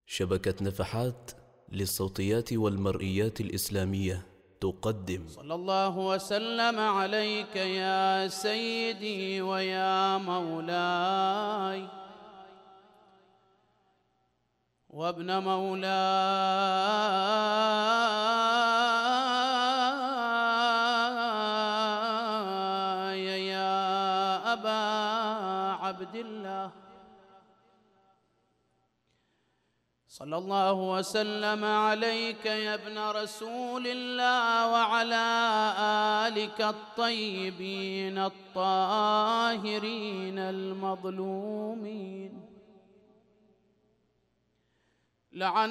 شبكة نفحات للصوتيات والمرئيات الإسلامية تقدم. صلى الله وسلم عليك يا سيدي ويا مولاي وابن مولاي يا أبا عبد الله. صلى الله وسلم عليك يا ابن رسول الله وعلى آلك الطيبين الطاهرين المظلومين. لعن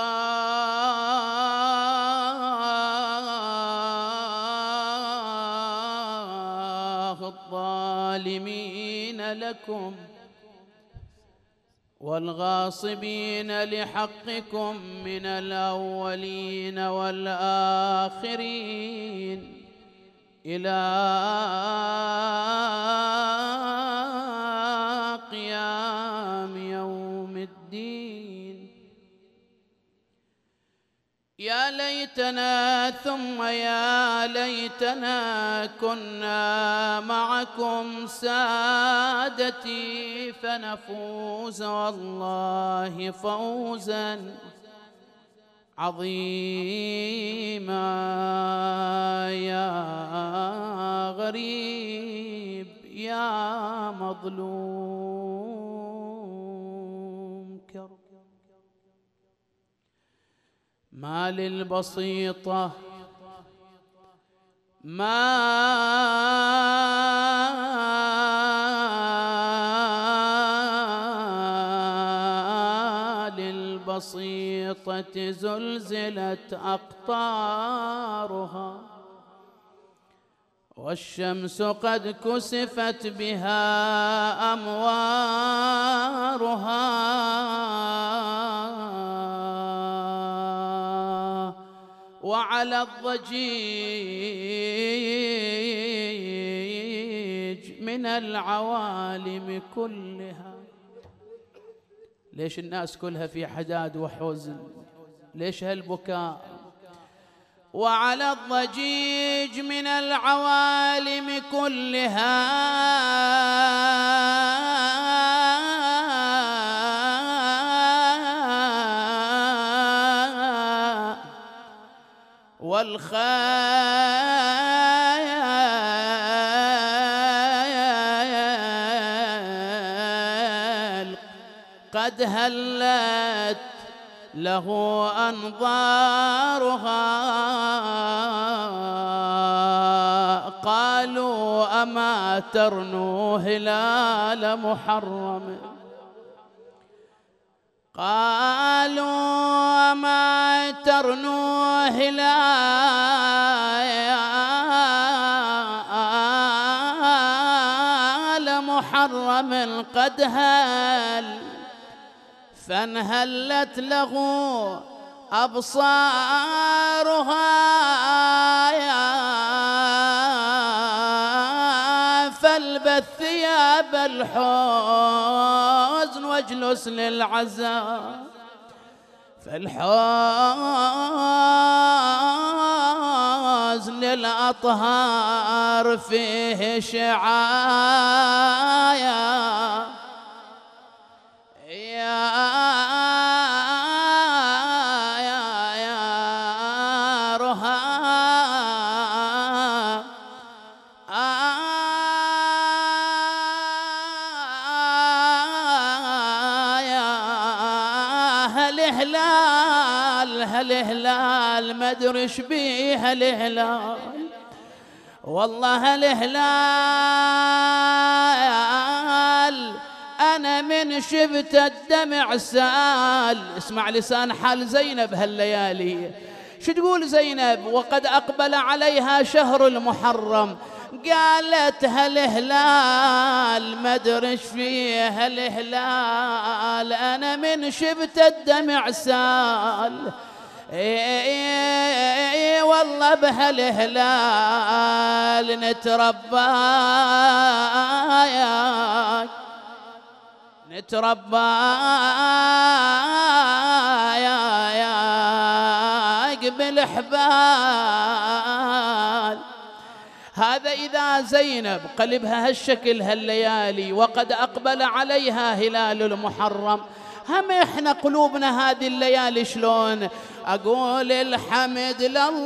الله الظالمين لكم والغاصبين لحقكم من الأولين والآخرين إلى قيام يوم الدين. يا ليتنا ثم يا ليتنا كنا معكم سادتي فنفوز والله فوزا عظيما. يا غريب يا مظلوم كرب، ما للبسيطة للبسيطة زلزلت أقطارها والشمس قد كسفت بها أموارها وعلى الضجيج من العوالم كلها. ليش الناس كلها في حداد وحزن؟ ليش هالبكاء؟ وعلى الضجيج من العوالم كلها والخيل قد هلت له أنظارها. قالوا أما ترنو هلال محرم، قالوا أما ترنو هلال محرم قد هل فانهلت له أبصارها. فالبث ثياب الحزن واجلس للعزاء، فالحزن للأطهار فيه شعايا. هالهلال ما ادري ايش بيه هالهلال، والله هالهلال انا من شفت الدمع سال. اسمع لسان حال زينب هالليالي شو تقول زينب وقد اقبل عليها شهر المحرم؟ قالت هالهلال ما ادري ايش فيه هالهلال انا من شفت الدمع سال. والله بهالهلال نتربى نتربى بالحبال. هذا إذا زينب قلبها هالشكل هالليالي وقد أقبل عليها هلال المحرم، هم إحنا قلوبنا هذه الليالي شلون؟ أقول الحمد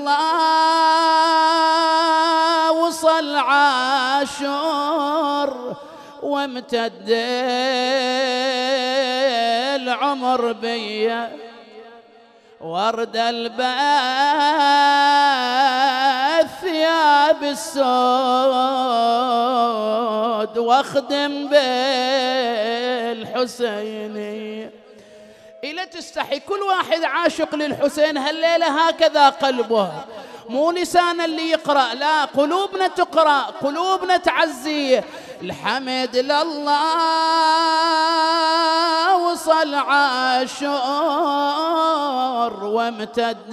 لله وصل عاشور وامتد العمر بيا، ورد البث ثياب السود واخدم بالحسيني. إلى تستحي كل واحد عاشق للحسين هالليلة هكذا قلبه، مو لسان اللي يقرأ، لا قلوبنا تقرأ، قلوبنا تعزيه. الحمد لله وصل عاشور وامتد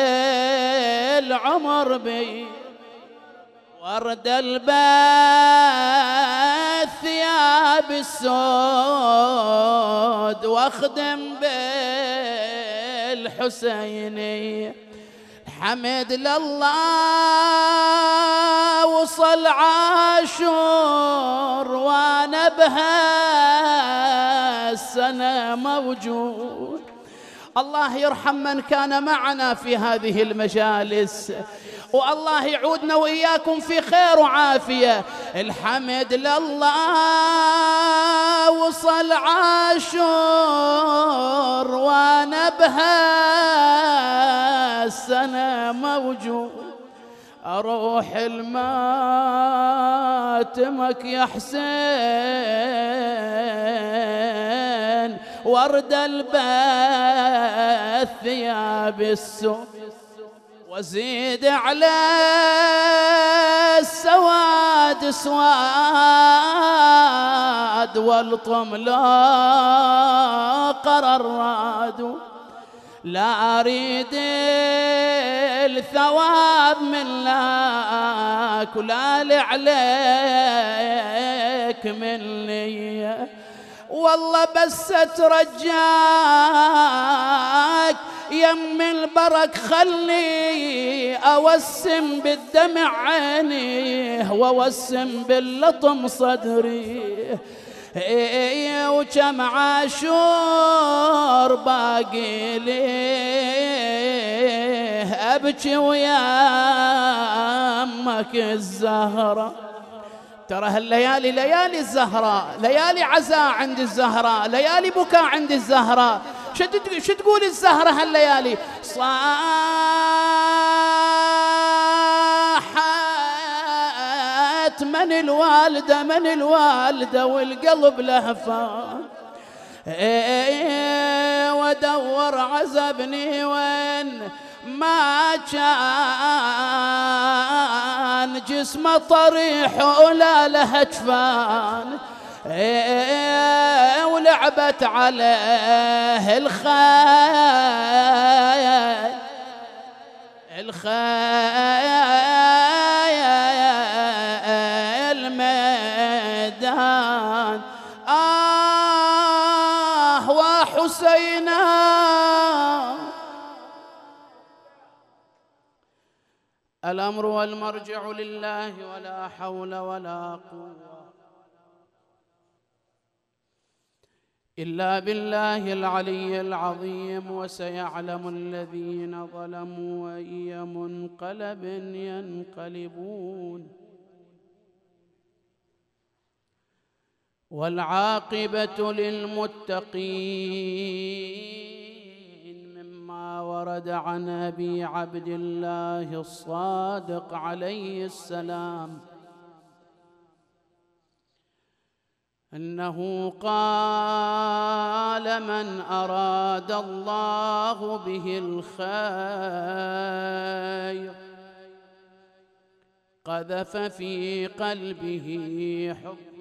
العمر بي، ورد البث ثياب السود واخدم بالحسيني. حمد لله وصل عاشور وانا بها السنة موجود. الله يرحم من كان معنا في هذه المجالس، والله يعودنا وإياكم في خير وعافية. الحمد لله وصل عاشور وانا بها السنة موجود. أروح الماتمك يا حسين، ورد البث ثياب السود، وزيد على السواد سواد، والطم لا قرر راد. لا أريد الثواب من لك ولا لعليك مني، والله بس اترجاك يم البرك خلي أوسم بالدمع عيني ووسم باللطم صدري. وكم عاشور باقي ليه أبكي ويا أمك الزهرة. ترى هالليالي ليالي الزهراء، ليالي عزاء عند الزهراء، ليالي بكاء عند الزهراء. شو تقول الزهرة هالليالي؟ صاحت من الوالدة من الوالدة والقلب لهفان، ودور عزبني وين ما كان جسمه طريح ولا له جفان. ولعبت عليه الخيل الميدان. وحسينا الأمر والمرجع لله ولا حول ولا قوة إلا بالله العلي العظيم. وسيعلم الذين ظلموا أي منقلب ينقلبون، والعاقبة للمتقين، مما ورد عن أبي عبد الله الصادق عليه السلام أنه قال: من أراد الله به الخير قذف في قلبه حب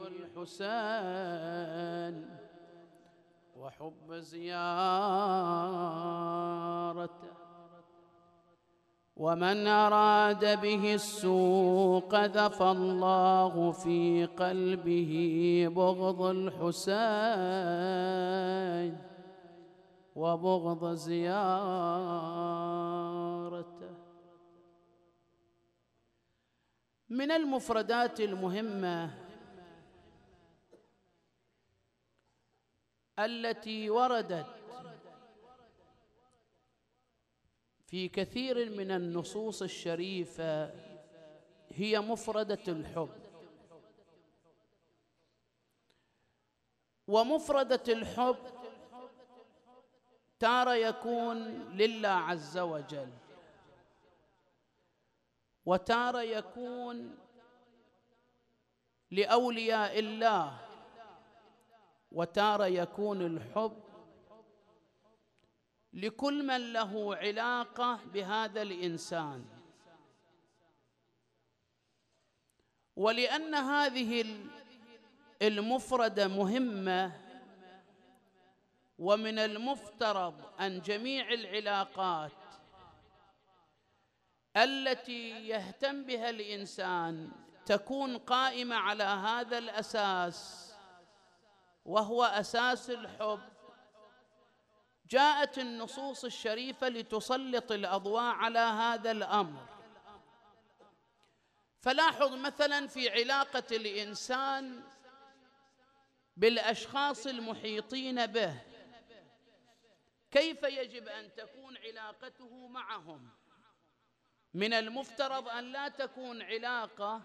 الحسين وحب زيارته، ومن أراد به السوء قذف الله في قلبه بغض الحسين وبغض زيارته. وبركاته. من المفردات المهمة التي وردت في كثير من النصوص الشريفة هي مفردة الحب. ومفردة الحب تارة يكون لله عز وجل، وتارة يكون لأولياء الله، وتارة يكون الحب لكل من له علاقة بهذا الإنسان. ولأن هذه المفردة مهمة، ومن المفترض أن جميع العلاقات التي يهتم بها الإنسان تكون قائمة على هذا الأساس، وهو أساس الحب، جاءت النصوص الشريفة لتسلط الأضواء على هذا الأمر. فلاحظ مثلا في علاقة الإنسان بالأشخاص المحيطين به كيف يجب أن تكون علاقته معهم. من المفترض أن لا تكون علاقة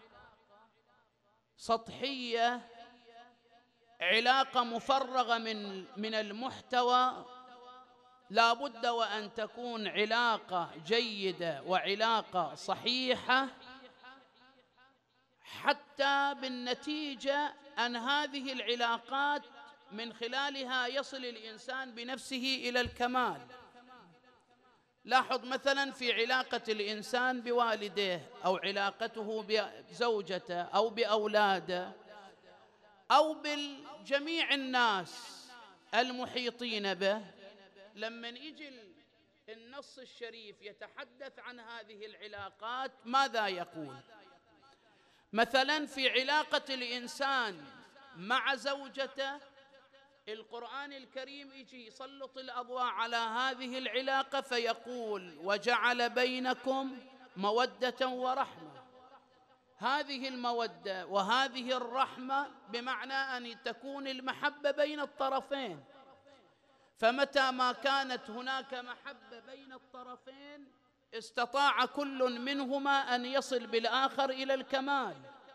سطحية، علاقة مفرغة من المحتوى، لا بد وأن تكون علاقة جيدة وعلاقة صحيحة، حتى بالنتيجة أن هذه العلاقات من خلالها يصل الإنسان بنفسه إلى الكمال. لاحظ مثلا في علاقة الإنسان بوالديه، أو علاقته بزوجته، أو بأولاده، أو بجميع الناس المحيطين به، لما يجي النص الشريف يتحدث عن هذه العلاقات ماذا يقول؟ مثلا في علاقة الإنسان مع زوجته، القرآن الكريم يجي يسلط الأضواء على هذه العلاقة فيقول: وجعل بينكم مودة ورحمة. هذه المودة وهذه الرحمة بمعنى أن تكون المحبة بين الطرفين، فمتى ما كانت هناك محبة بين الطرفين استطاع كل منهما أن يصل بالآخر إلى الكمال.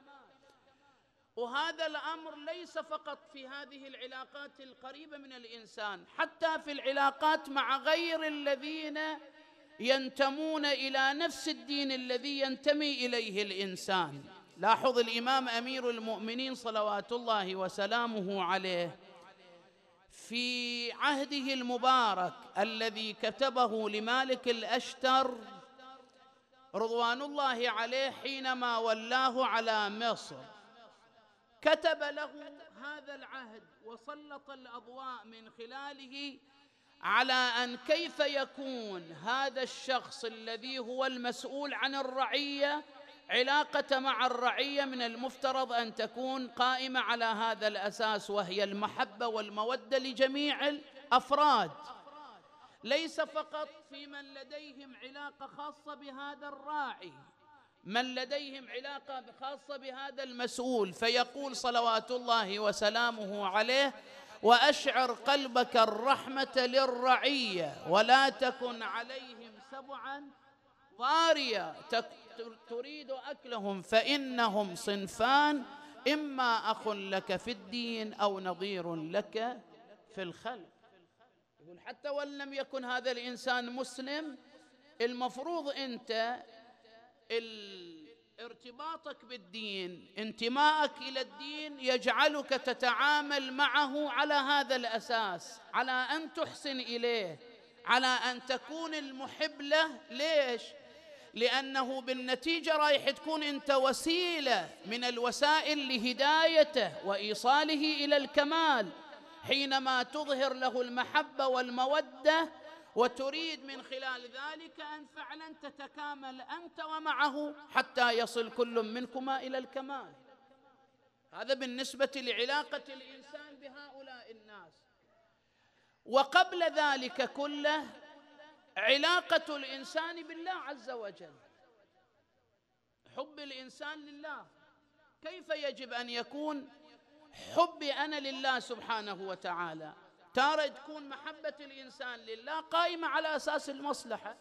وهذا الأمر ليس فقط في هذه العلاقات القريبة من الإنسان، حتى في العلاقات مع غير الذين ينتمون إلى نفس الدين الذي ينتمي إليه الإنسان. لاحظ الإمام أمير المؤمنين صلوات الله وسلامه عليه في عهده المبارك الذي كتبه لمالك الأشتر رضوان الله عليه حينما ولاه على مصر، كتب له هذا العهد وسلط الأضواء من خلاله على أن كيف يكون هذا الشخص الذي هو المسؤول عن الرعية علاقة مع الرعية من المفترض أن تكون قائمة على هذا الأساس، وهي المحبة والمودة لجميع الأفراد، ليس فقط في من لديهم علاقة خاصة بهذا الراعي، من لديهم علاقة خاصة بهذا المسؤول. فيقول صلوات الله وسلامه عليه: وأشعر قلبك الرحمة للرعية ولا تكن عليهم سبعا ضاريا تريد أكلهم فإنهم صنفان، إما أخ لك في الدين أو نظير لك في الخلق. يقول حتى وإن لم يكن هذا الإنسان مسلم، المفروض أنت ارتباطك بالدين، انتمائك إلى الدين يجعلك تتعامل معه على هذا الأساس، على أن تحسن إليه، على أن تكون المحب له. ليش؟ لأنه بالنتيجة رايح تكون أنت وسيلة من الوسائل لهدايته وإيصاله إلى الكمال، حينما تظهر له المحبة والمودة وتريد من خلال ذلك أن فعلا تتكامل أنت ومعه حتى يصل كل منكما إلى الكمال. هذا بالنسبة لعلاقة الإنسان بهؤلاء الناس. وقبل ذلك كله علاقة الإنسان بالله عز وجل، حب الإنسان لله. كيف يجب أن يكون حبي أنا لله سبحانه وتعالى؟ تارة تكون محبة الإنسان لله قائمة على أساس المصلحة،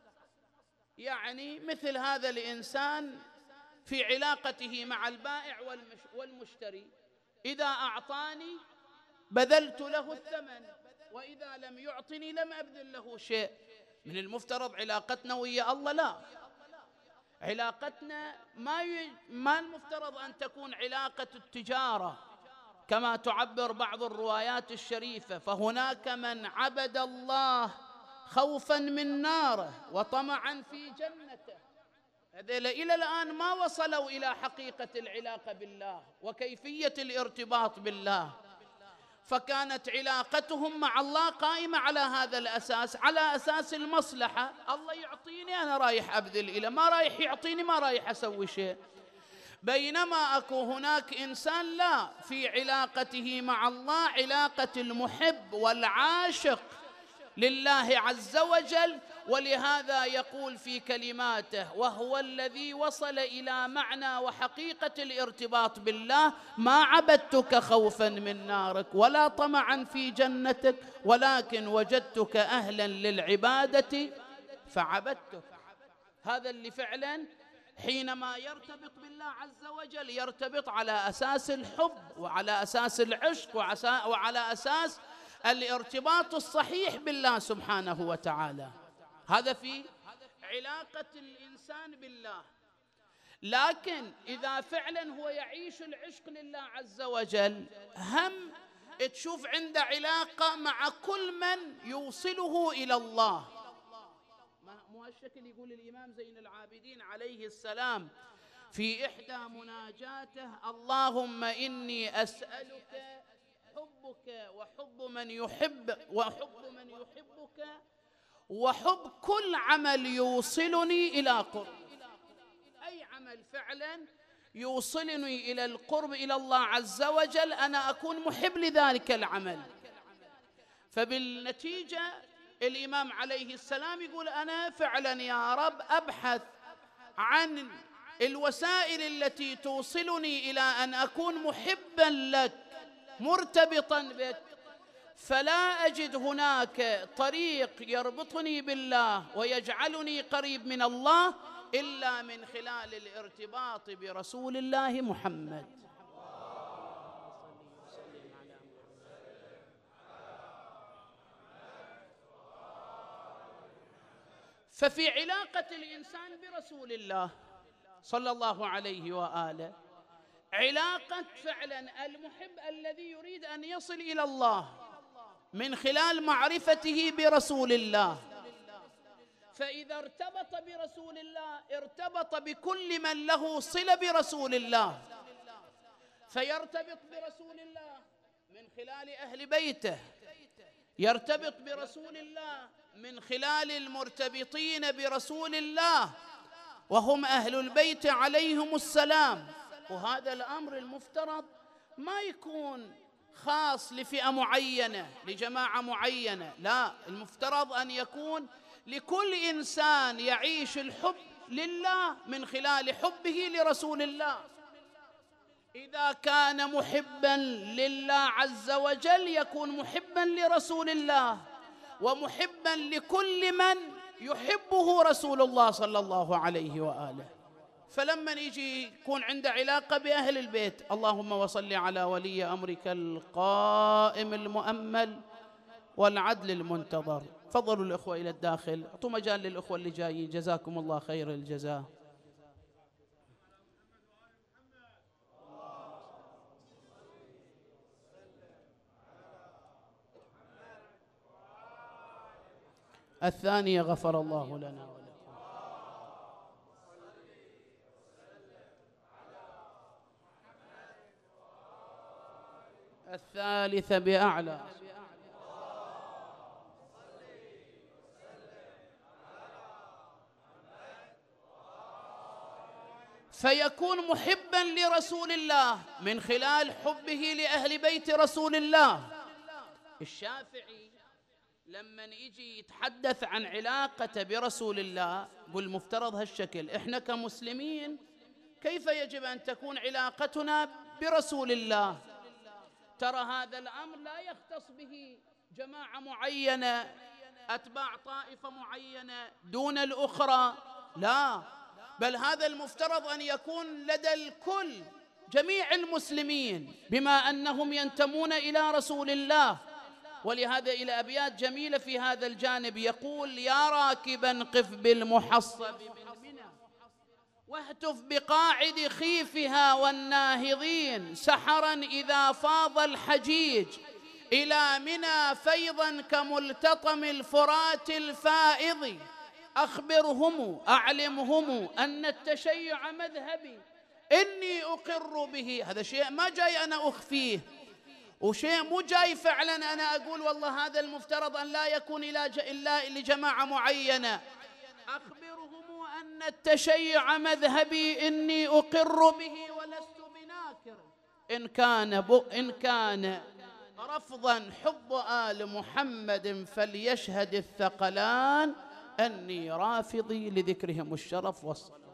يعني مثل هذا الإنسان في علاقته مع البائع والمشتري، إذا أعطاني بذلت له الثمن، وإذا لم يعطني لم أبذل له شيء. من المفترض علاقتنا ويا الله لا، علاقتنا ما المفترض أن تكون علاقة التجارة كما تعبر بعض الروايات الشريفة، فهناك من عبد الله خوفا من ناره وطمعا في جنته. هذول إلى الآن ما وصلوا إلى حقيقة العلاقة بالله وكيفية الارتباط بالله، فكانت علاقتهم مع الله قائمة على هذا الأساس، على أساس المصلحة. الله يعطيني أنا رايح أبذل إليه، ما رايح يعطيني ما رايح أسوي شيء. بينما أكو هناك إنسان لا، في علاقته مع الله علاقة المحب والعاشق لله عز وجل. ولهذا يقول في كلماته: وهو الذي وصل إلى معنى وحقيقة الارتباط بالله: ما عبدتك خوفا من نارك ولا طمعا في جنتك، ولكن وجدتك أهلا للعبادة فعبدتك. هذا اللي فعلا حينما يرتبط بالله عز وجل يرتبط على أساس الحب وعلى أساس العشق وعلى أساس الارتباط الصحيح بالله سبحانه وتعالى. هذا في علاقة الإنسان بالله. لكن إذا فعلا هو يعيش العشق لله عز وجل، هم تشوف عنده علاقة مع كل من يوصله إلى الله. مو هالشكل يقول الإمام زين العابدين عليه السلام في إحدى مناجاته: اللهم إني أسألك حبك وحب من يحبك وحب كل عمل يوصلني إلى قرب. أي عمل فعلا يوصلني إلى القرب إلى الله عز وجل أنا أكون محب لذلك العمل. فبالنتيجة الإمام عليه السلام يقول: أنا فعلا يا رب أبحث عن الوسائل التي توصلني إلى أن أكون محبا لك مرتبطا بك، فلا أجد هناك طريق يربطني بالله ويجعلني قريب من الله إلا من خلال الارتباط برسول الله محمد. ففي علاقة الإنسان برسول الله صلى الله عليه وآله علاقة فعلا المحب الذي يريد أن يصل إلى الله من خلال معرفته برسول الله. فإذا ارتبط برسول الله ارتبط بكل من له صلة برسول الله، فيرتبط برسول الله من خلال أهل بيته، يرتبط برسول الله من خلال المرتبطين برسول الله وهم أهل البيت عليهم السلام. وهذا الأمر المفترض ما يكون خاص لفئة معينة لجماعة معينة، لا، المفترض أن يكون لكل إنسان يعيش الحب لله من خلال حبه لرسول الله. إذا كان محبا لله عز وجل يكون محبا لرسول الله ومحبا لكل من يحبه رسول الله صلى الله عليه وآله. فلما يجي يكون عنده علاقة بأهل البيت، اللهم وصل على ولي أمرك القائم المؤمل والعدل المنتظر. فضلوا الأخوة إلى الداخل، أعطوا مجال للأخوة اللي جايين، جزاكم الله خير الجزاء. الثانية غفر الله لنا ولكم. الثالثة بأعلى. فيكون محبا لرسول الله من خلال حبه لأهل بيت رسول الله. الشافعي لما يجي يتحدث عن علاقته برسول الله، قل مفترض هالشكل إحنا كمسلمين كيف يجب أن تكون علاقتنا برسول الله؟ ترى هذا الأمر لا يختص به جماعة معينة، أتباع طائفة معينة دون الأخرى، لا، بل هذا المفترض أن يكون لدى الكل، جميع المسلمين، بما أنهم ينتمون إلى رسول الله. ولهذا إلى أبيات جميلة في هذا الجانب، يقول: يا راكبا قف بالمحصب من منى واهتف بقاعد خيفها والناهضين، سحرا إذا فاض الحجيج إلى منى فيضا كملتطم الفرات الفائض، أخبرهم أعلمهم أن التشيع مذهبي إني أقر به. هذا شيء ما جاي أنا أخفيه، وشيء مو جاي فعلا أنا أقول والله هذا المفترض أن لا يكون إلا لجماعة معينة. أخبرهم أن التشيع مذهبي إني أقر به ولست بناكر، إن كان رفضا حب آل محمد فليشهد الثقلان أني رافضي لذكرهم الشرف والصلاة.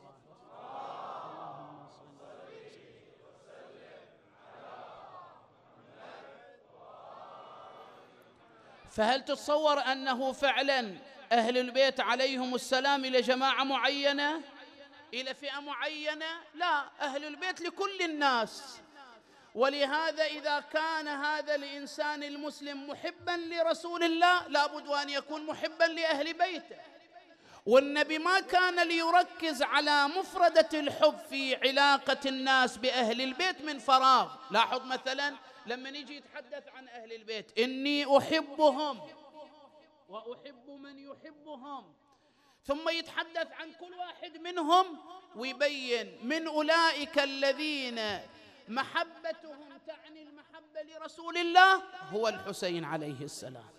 فهل تتصور أنه فعلا أهل البيت عليهم السلام إلى جماعة معينة، إلى فئة معينة؟ لا، أهل البيت لكل الناس. ولهذا إذا كان هذا الإنسان المسلم محبا لرسول الله لابد أن يكون محبا لأهل بيته. والنبي ما كان ليركز على مفردة الحب في علاقة الناس بأهل البيت من فراغ. لاحظ مثلا لما نيجي يتحدث عن أهل البيت: إني أحبهم وأحب من يحبهم، ثم يتحدث عن كل واحد منهم ويبين من أولئك الذين محبتهم تعني المحبة لرسول الله هو الحسين عليه السلام.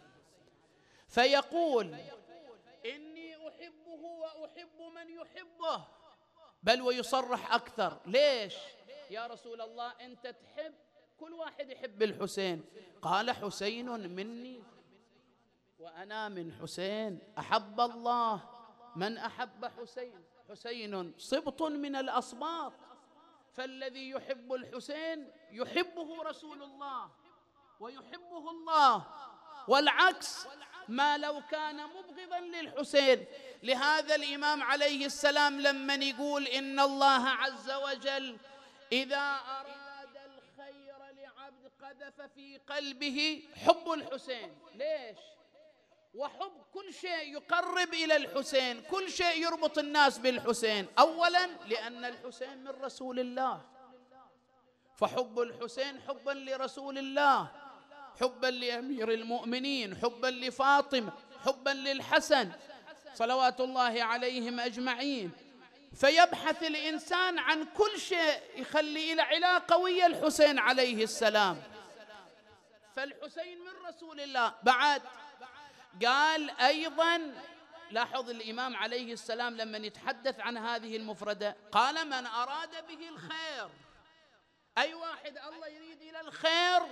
فيقول: إني أحبه وأحب من يحبه، بل ويصرح أكثر. ليش يا رسول الله أنت تحب؟ كل واحد يحب الحسين. قال: حسين مني وأنا من حسين، أحب الله من أحب حسين، حسين صبط من الأصباط، فالذي يحب الحسين يحبه رسول الله ويحبه الله، والعكس ما لو كان مبغضا للحسين. لهذا الإمام عليه السلام لما يقول: إن الله عز وجل إذا أراد الخير لعبد قذف في قلبه حب الحسين. ليش؟ وحب كل شيء يقرب إلى الحسين، كل شيء يربط الناس بالحسين. أولا لأن الحسين من رسول الله، فحب الحسين حبا لرسول الله، حبا لأمير المؤمنين، حبا لفاطمة، حبا للحسن صلوات الله عليهم أجمعين. فيبحث الإنسان عن كل شيء يخلي إلى علاقة ويا الحسين عليه السلام. فالحسين من رسول الله. بعد قال أيضا، لاحظ الإمام عليه السلام لما يتحدث عن هذه المفردة قال: من أراد به الخير، أي واحد الله يريد إلى الخير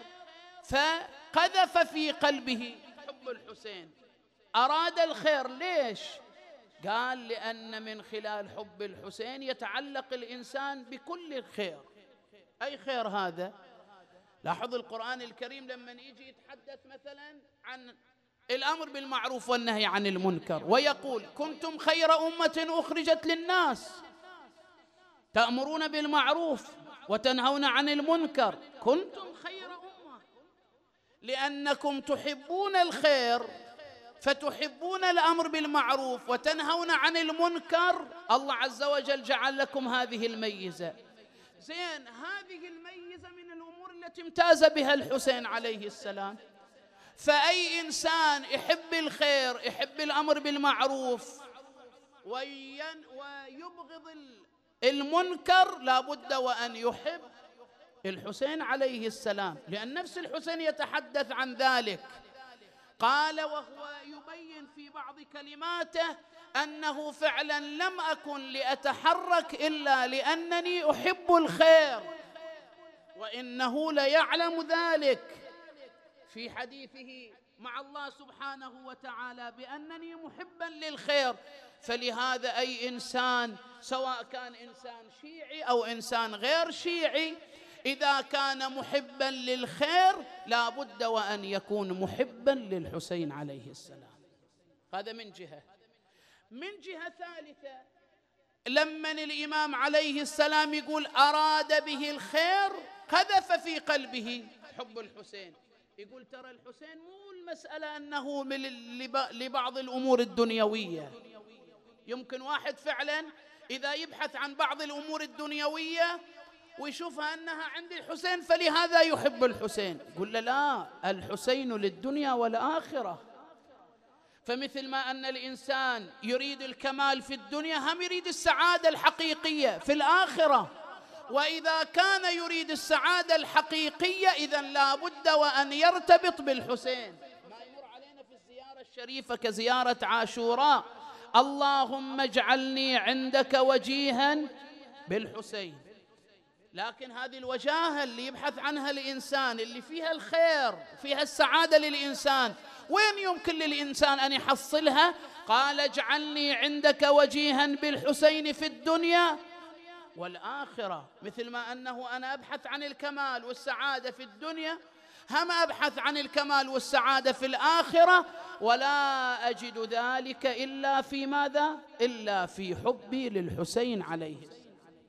فقذف في قلبه حب الحسين، أراد الخير. ليش؟ قال: لأن من خلال حب الحسين يتعلق الإنسان بكل الخير. أي خير هذا؟ لاحظ القرآن الكريم لما يجي يتحدث مثلا عن الأمر بالمعروف والنهي عن المنكر ويقول: كنتم خير أمة أخرجت للناس تأمرون بالمعروف وتنهون عن المنكر. كنتم خير أمة لأنكم تحبون الخير فتحبون الأمر بالمعروف وتنهون عن المنكر. الله عز وجل جعل لكم هذه الميزة. زين، هذه الميزة من الأمور التي امتاز بها الحسين عليه السلام. فأي إنسان يحب الخير، يحب الأمر بالمعروف ويبغض المنكر، لابد وأن يحب الحسين عليه السلام، لأن نفس الحسين يتحدث عن ذلك. قال وهو يبين في بعض كلماته أنه فعلا لم أكن لأتحرك إلا لأنني أحب الخير، وإنه ليعلم ذلك في حديثه مع الله سبحانه وتعالى بأنني محبا للخير. فلهذا أي إنسان سواء كان إنسان شيعي أو إنسان غير شيعي إذا كان محبا للخير لا بد وأن يكون محبا للحسين عليه السلام. هذا من جهة. من جهة ثالثة، لما الإمام عليه السلام يقول أراد به الخير قذف في قلبه حب الحسين. يقول ترى الحسين مو المسألة أنه لبعض الأمور الدنيوية. يمكن واحد فعلا إذا يبحث عن بعض الأمور الدنيوية ويشوفها أنها عند الحسين فلهذا يحب الحسين. يقول له لا، الحسين للدنيا والآخرة. فمثل ما أن الإنسان يريد الكمال في الدنيا هم يريد السعادة الحقيقية في الآخرة. وإذا كان يريد السعادة الحقيقية إذن لا بد وأن يرتبط بالحسين. ما يمر علينا في الزيارة الشريفة كزيارة عاشوراء، اللهم اجعلني عندك وجيها بالحسين. لكن هذه الوجاهة اللي يبحث عنها الإنسان اللي فيها الخير فيها السعادة للإنسان، وين يمكن للإنسان أن يحصلها؟ قال اجعلني عندك وجيها بالحسين في الدنيا والآخرة. مثل ما أنه أنا أبحث عن الكمال والسعادة في الدنيا هم أبحث عن الكمال والسعادة في الآخرة، ولا أجد ذلك إلا في ماذا؟ إلا في حبي للحسين عليه السلام.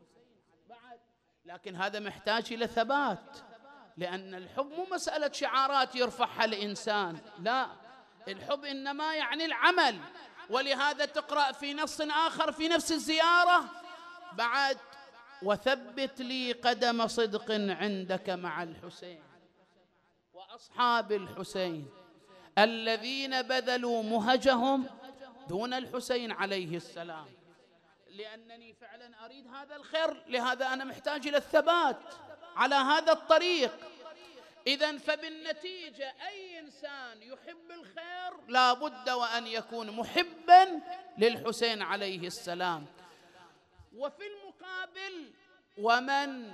لكن هذا محتاج إلى ثبات، لأن الحب مو مسألة شعارات يرفعها الإنسان، لا، الحب إنما يعني العمل. ولهذا تقرأ في نص آخر في نفس الزيارة بعد وثبت لي قدم صدق عندك مع الحسين وأصحاب الحسين الذين بذلوا مهجهم دون الحسين عليه السلام، لأنني فعلا أريد هذا الخير، لهذا أنا محتاج إلى الثبات على هذا الطريق. إذن فبالنتيجة أي إنسان يحب الخير لا بد وأن يكون محبا للحسين عليه السلام. وفي المقابل ومن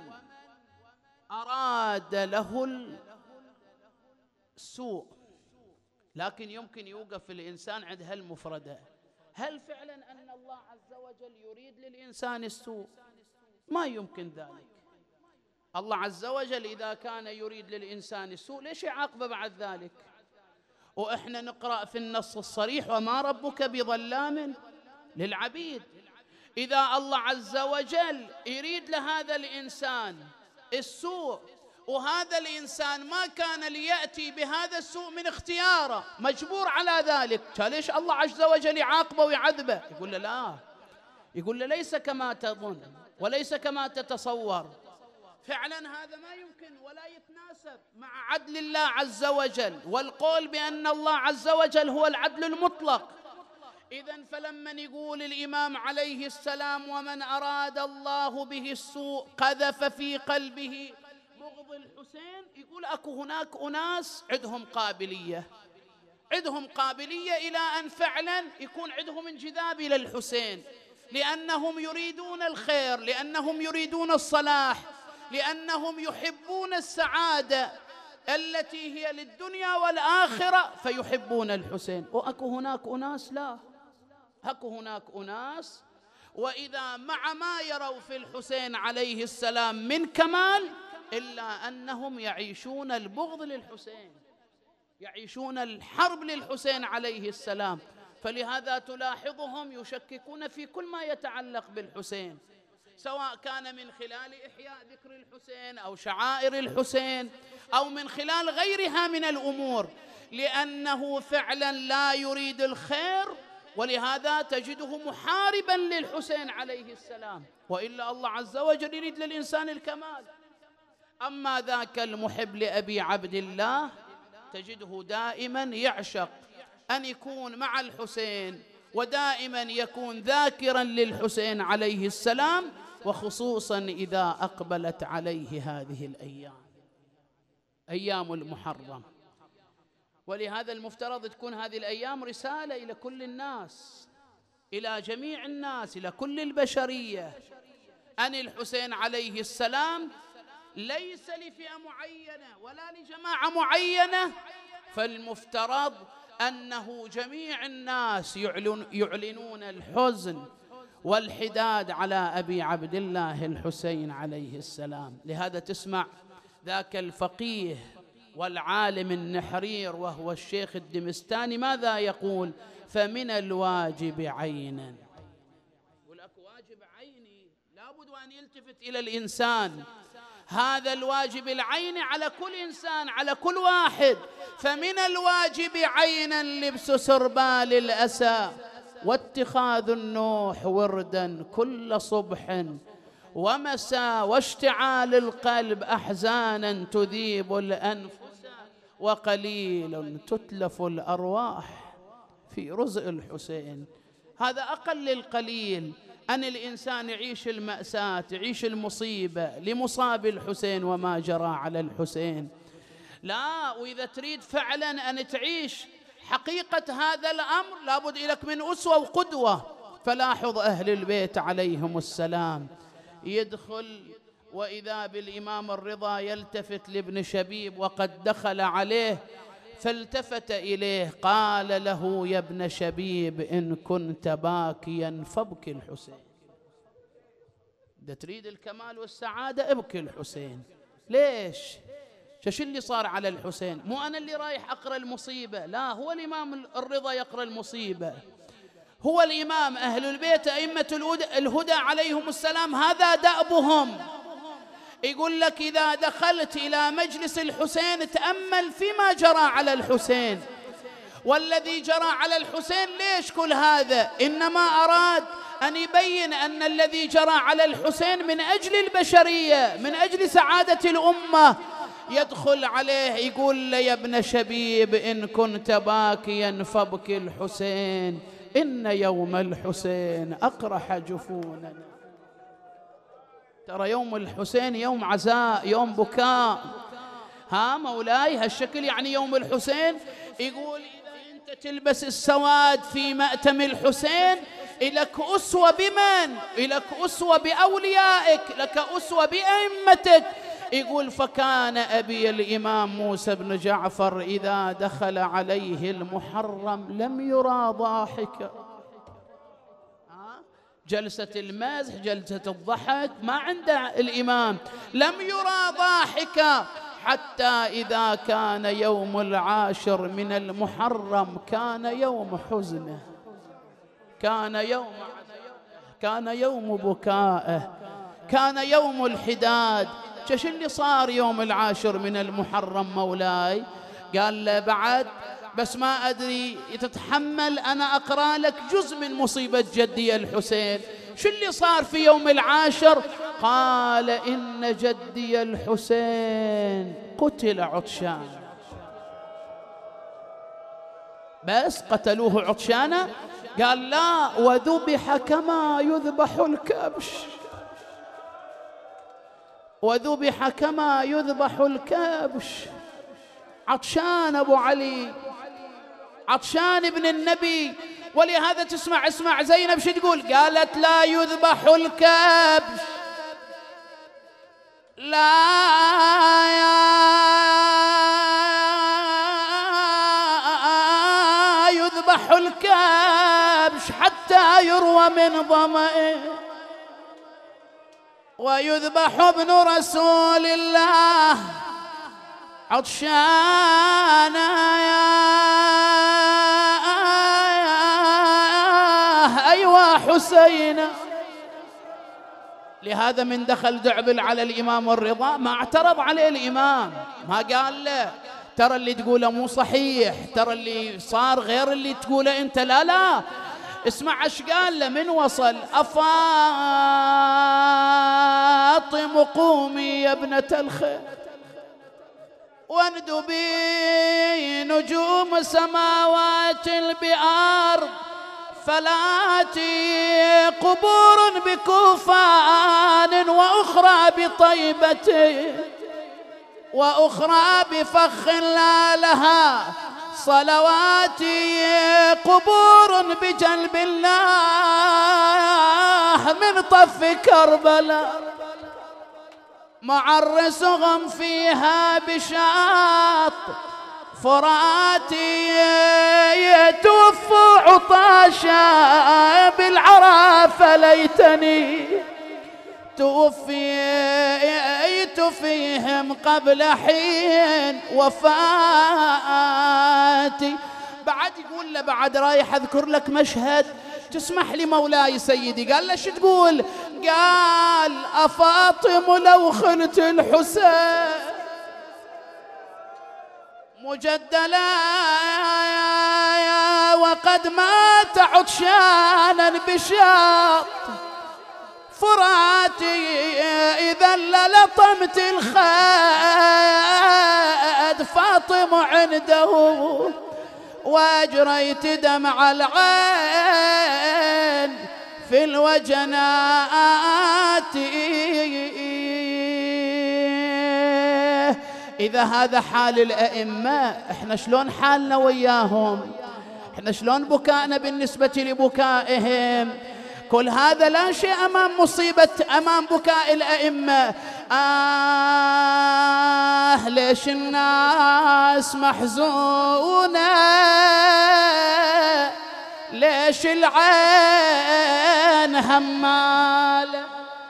أراد له السوء، لكن يمكن يوقف الإنسان عند هالمفردة، هل فعلا أن الله عز وجل يريد للإنسان السوء؟ ما يمكن ذلك. الله عز وجل إذا كان يريد للإنسان السوء ليش يعاقبه بعد ذلك؟ وإحنا نقرأ في النص الصريح وما ربك بظلام للعبيد. إذا الله عز وجل يريد لهذا الإنسان السوء وهذا الإنسان ما كان ليأتي بهذا السوء من اختياره، مجبور على ذلك، ليش الله عز وجل يعاقبه ويعذبه؟ يقول له لا، يقول له ليس كما تظن وليس كما تتصور. فعلا هذا ما يمكن ولا يتناسب مع عدل الله عز وجل والقول بأن الله عز وجل هو العدل المطلق. إذن فلما يقول الإمام عليه السلام ومن أراد الله به السوء قذف في قلبه بغض الحسين، يقول أكو هناك أناس عندهم قابلية إلى أن فعلا يكون عندهم انجذاب إلى الحسين، لأنهم يريدون الخير، لأنهم يريدون الصلاح، لأنهم يحبون السعادة التي هي للدنيا والآخرة فيحبون الحسين. وأكو هناك أناس لا، أكو هناك أناس وإذا مع ما يروا في الحسين عليه السلام من كمال إلا أنهم يعيشون البغض للحسين، يعيشون الحرب للحسين عليه السلام. فلهذا تلاحظهم يشككون في كل ما يتعلق بالحسين، سواء كان من خلال إحياء ذكر الحسين أو شعائر الحسين أو من خلال غيرها من الأمور، لأنه فعلا لا يريد الخير، ولهذا تجده محاربا للحسين عليه السلام، وإلا الله عز وجل يريد للإنسان الكمال. أما ذاك المحب لأبي عبد الله تجده دائما يعشق أن يكون مع الحسين، ودائما يكون ذاكرا للحسين عليه السلام، وخصوصا إذا أقبلت عليه هذه الأيام، أيام المحرم. ولهذا المفترض تكون هذه الأيام رسالة إلى كل الناس، إلى جميع الناس، إلى كل البشرية، أن الحسين عليه السلام ليس لفئة معينة ولا لجماعة معينة فالمفترض أنه جميع الناس يعلنون الحزن والحداد على أبي عبد الله الحسين عليه السلام. لهذا تسمع ذاك الفقيه والعالم النحرير وهو الشيخ الدمستاني ماذا يقول؟ فمن الواجب عينا، يقول لك واجب عيني لابد أن يلتفت إلى الإنسان، هذا الواجب العيني على كل إنسان، على كل واحد. فمن الواجب عينا لبس سربال الأسى واتخاذ النوح وردا كل صبح ومساء، واشتعال القلب أحزانا تذيب الأنفس وقليل تتلف الأرواح في رزق الحسين. هذا أقل القليل أن الإنسان يعيش المأساة، يعيش المصيبة لمصاب الحسين وما جرى على الحسين. لا، وإذا تريد فعلا أن تعيش حقيقة هذا الأمر لابد لك من أسوة وقدوة. فلاحظ أهل البيت عليهم السلام يدخل وإذا بالإمام الرضا يلتفت لابن شبيب وقد دخل عليه، فالتفت إليه قال له: يا ابن شبيب إن كنت باكيا فابكي الحسين. إذا تريد الكمال والسعادة ابكي الحسين. ليش؟ شو اللي صار على الحسين؟ مو أنا اللي رايح أقرأ المصيبة، لا، هو الإمام الرضا يقرأ المصيبة، هو الإمام. أهل البيت أئمة الهدى عليهم السلام هذا دأبهم. يقول لك إذا دخلت إلى مجلس الحسين تأمل فيما جرى على الحسين والذي جرى على الحسين. ليش كل هذا؟ إنما أراد أن يبين أن الذي جرى على الحسين من أجل البشرية، من أجل سعادة الأمة. يدخل عليه يقول له: يا ابن شبيب إن كنت باكيا فابكي الحسين، إن يوم الحسين أقرح جفوننا. ترى يوم الحسين يوم عزاء، يوم بكاء. ها مولاي هالشكل يعني يوم الحسين. يقول إذا أنت تلبس السواد في مأتم الحسين لك أسوة بمن؟ لك أسوة بأوليائك، لك أسوة بأئمتك. يقول: فكان أبي الإمام موسى بن جعفر إذا دخل عليه المحرم لم يرى ضاحكا. جلسة المزح، جلسة الضحك ما عند الإمام، لم يرى ضاحكا حتى إذا كان يوم العاشر من المحرم كان يوم حزنه، كان يوم بكائه، كان يوم الحداد. ايش اللي صار يوم العاشر من المحرم مولاي؟ قال له: بعد بس ما أدري تتحمل أنا أقرأ لك جزء من مصيبة جدي الحسين. شو اللي صار في يوم العاشر؟ قال: إن جدي الحسين قتل عطشان. بس قتلوه عطشانا؟ قال: لا، وذبح كما يذبح الكبش، وذبح كما يذبح الكبش. عطشان أبو علي، عطشان ابن النبي. ولهذا اسمع زينب شو تقول؟ قالت: لا يذبح الكبش، لا يذبح الكبش حتى يروى من ظمئه، ويذبح ابن رسول الله عطشانا أيوا حسين. لهذا من دخل دعبل على الإمام الرضا ما اعترض عليه الإمام، ما قال له ترى اللي تقوله مو صحيح، ترى اللي صار غير اللي تقوله أنت، لا. اسمع ايش قال له من وصل: أفاطم قومي يا ابنة الخير واندبي نجوم سماوات بأرض، فلاتي قبور بكوفان وأخرى بطيبة وأخرى بفخ لا لها، صلواتي قبور بجلب الله من طف كربلاء، معرسهم فيها بشاط فراتي توفوا عطاشا بالعراف ليتني توفيت فيهم قبل حين وفاتي. بعد يقول له بعد رايح أذكر لك مشهد تسمح لي مولاي سيدي. قال له شو تقول؟ قال أفاطم لو خلت الحسين مجدلا وقد مات عطشانا بشاط فراتي إذا للطمت الخد فاطم عنده واجريت دمع العين في الوجنات. إذا هذا حال الأئمة احنا شلون حالنا وياهم؟ احنا شلون بكائنا بالنسبة لبكائهم؟ كل هذا لا شيء أمام مصيبة أمام بكاء الأئمة. ليش الناس محزونة؟ ليش العين همالة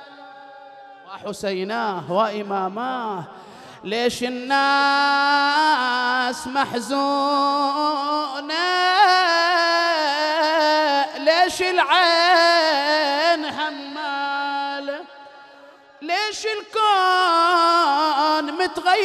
وحسيناه وإماماه؟ ليش الناس محزونة؟ ليش العين همالة؟ ليش الكون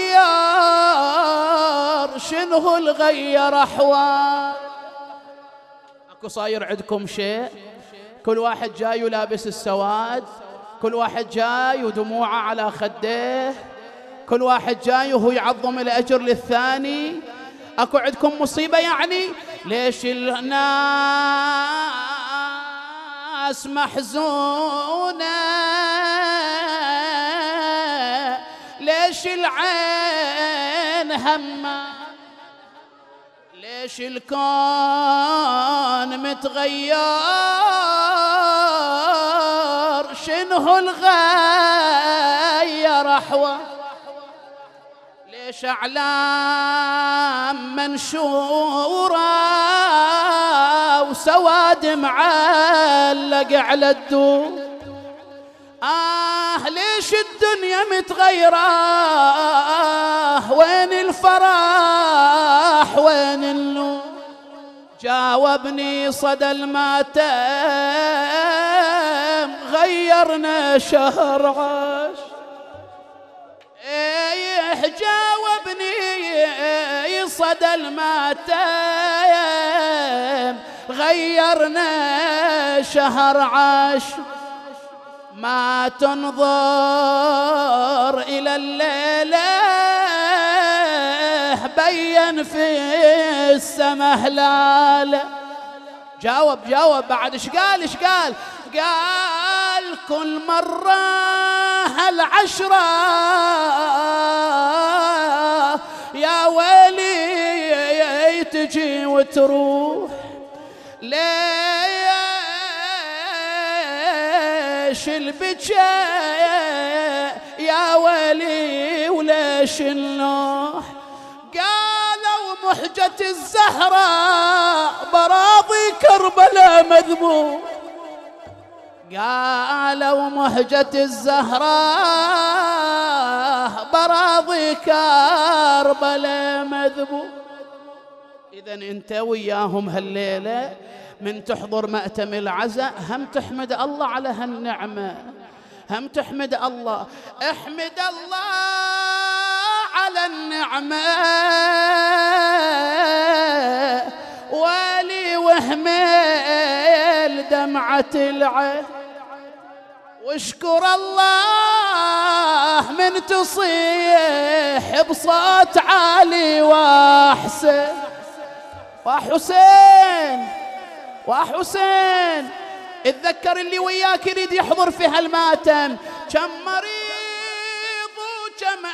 متغير؟ شنو الغير أحوال؟ أكو صاير عندكم شيء؟ كل واحد جاي ولابس السواد، كل واحد جاي ودموعه على خديه، كل واحد جاي وهو يعظم الأجر للثاني. أكو عندكم مصيبة يعني؟ ليش الناس محزونة؟ ليش العين همة؟ ليش الكون متغير؟ شنو الغير أحوال؟ ليش أعلام منشورة وسواد معلق على الدور؟ ليش الدنيا متغيرة؟ وين الفرح وين النور؟ جاوبني صدى الماتم غيرنا شهر عاش. جاوبني صدى الماتم غيرنا شهر عاش. ما تنظر إلى الليلة بين في السما هلال. جاوب بعد ايش قال؟ قال كل مرة هالعشرة يا ويلي تجي وتروح. ليش البكاء يا ويلي وليش النوح؟ قالوا محجة الزهراء براضي كربلاء مذموم. قالوا محجة الزهراء براضي كربلاء مذموم. إذا أنت وياهم هالليلة من تحضر مأتم العزاء هم تحمد الله على هالنعمة، هم تحمد الله. احمد الله على النعمة ولي وهمل دمعة العين، واشكر الله من تصيح بصوت عالي وحسين اتذكر اللي وياك يريد يحضر في هالماتم. كم مريض وكم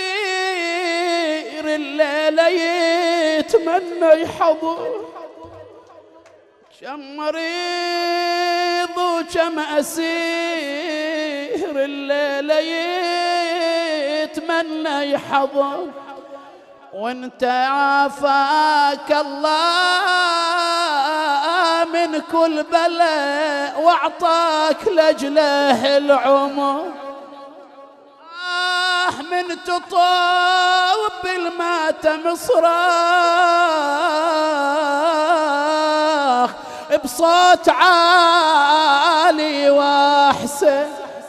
أسير الليلة يتمنى يحضر. كم مريض وكم أسير الليلة يتمنى يحضر. وانت عافاك الله من كل بلاء واعطاك لاجله العمر. من تطاوب بالماتم صراخ بصوت عالي واحسن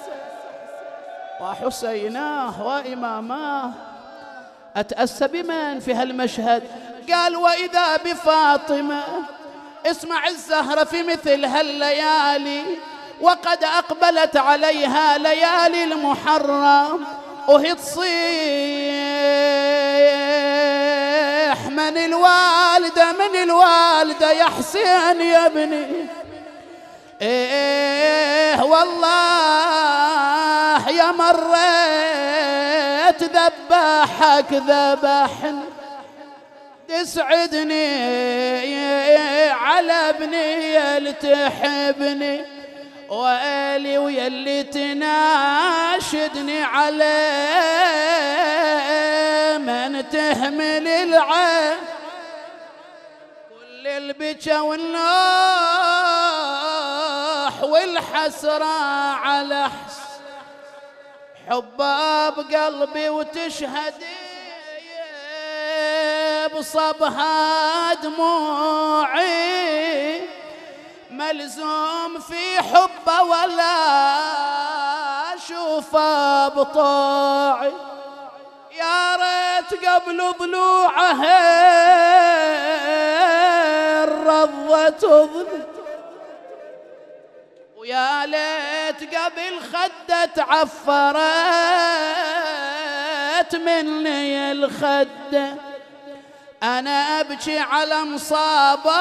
وحسيناه وإماماه. أتأسى بمن في هالمشهد؟ قال وإذا بفاطمة اسمع الزهرة في مثل هالليالي وقد أقبلت عليها ليالي المحرم وهي تصيح من الوالدة يا حسين يا ابني. إيه والله يا مريت ذبحك ذبحني تسعدني على ابني اللي تحبني ويلي ويلي تناشدني عليه من تهمل العين. كل البكا والنوح والحسرة على حبها بقلبي وتشهدي بصبها دموعي ملزوم في حبه ولا اشوفه بطاعي. يا ريت قبل ضلوعه الرضة تظل ويا ليت قبل خده تعفرت مني الخده. أنا أبكي على مصابة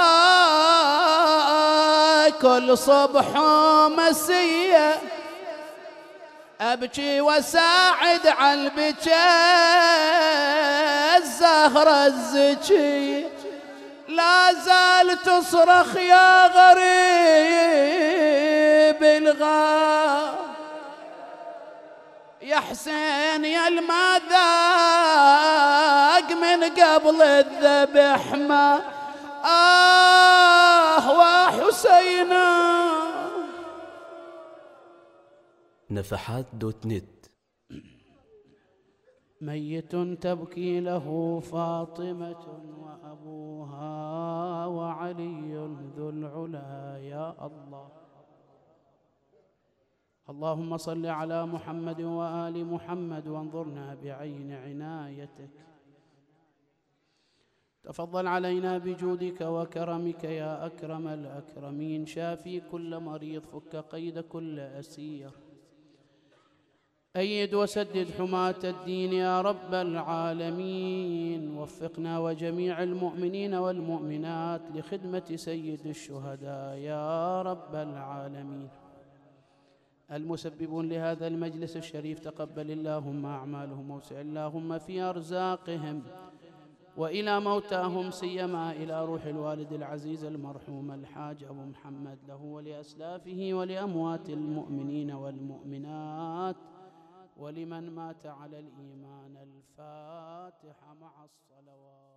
كل صبح ومسية أبكي وساعد على البكاء الزهرة الزكية لا زال تصرخ يا غريب الغار يا حسين يا الما ذاق من قبل الذبح ما وحسينا. نفحات .net. ميت تبكي له فاطمة وأبوها وعلي ذو العلا يا الله. اللهم صل على محمد وآل محمد وانظرنا بعين عنايتك. تفضل علينا بجودك وكرمك يا أكرم الأكرمين. شافي كل مريض فك قيد كل أسير أيد وسدد حماة الدين يا رب العالمين. وفقنا وجميع المؤمنين والمؤمنات لخدمة سيد الشهداء يا رب العالمين. المسببون لهذا المجلس الشريف تقبل اللهم أعمالهم ووسع اللهم في أرزاقهم وإلى موتاهم سيما إلى روح الوالد العزيز المرحوم الحاج أبو محمد له ولأسلافه ولأموات المؤمنين والمؤمنات ولمن مات على الإيمان. الفاتحة مع الصلوات.